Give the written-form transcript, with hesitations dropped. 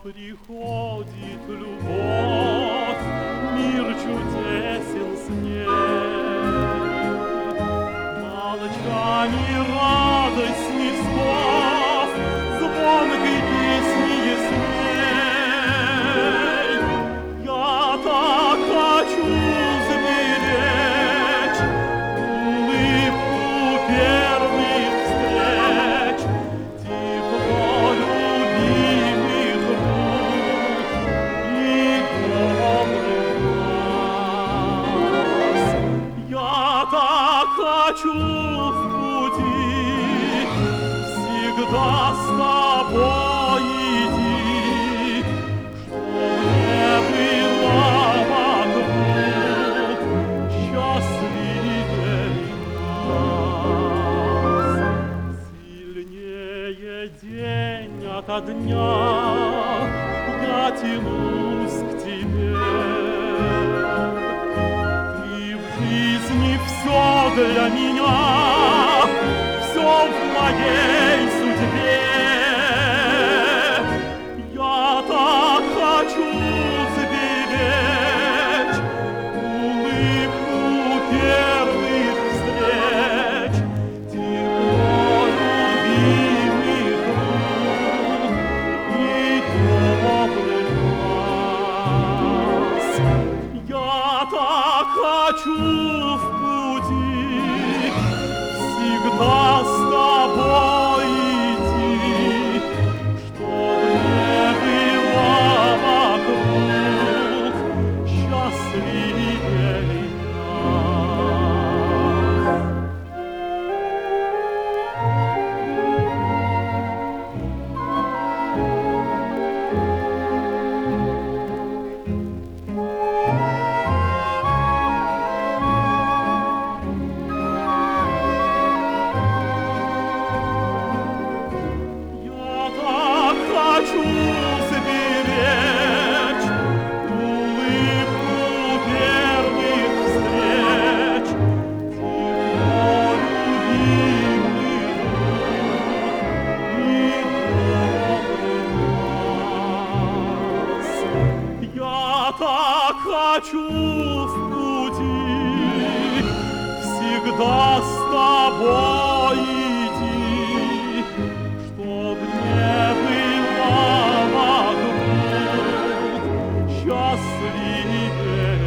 приходит любовь, мир чудесен с ней. Молчание, радость не слов, звонкой песни ясней. Я так хочу сберечь улыбку первых встреч, тепло любимых рук и добрых глаз. Я так хочу в пути всегда с тобой идти, чтоб не было вокруг счастливей нас. Сильнее день ото дня я тянусь к тебе. Ты в жизни все для меня, все в моей судьбе. Я так хочу сберечь улыбку первых встреч, тепло любимых рук и добрых глаз. Я так хочу в пути всегда с тобой идти, чтоб не было вокруг счастливей нас. Я так хочу сберечь улыбку первых встреч, тепло любимых рук и добрых глаз. Я так хочу в пути всегда с тобой идти, чтоб не было вокруг счастливей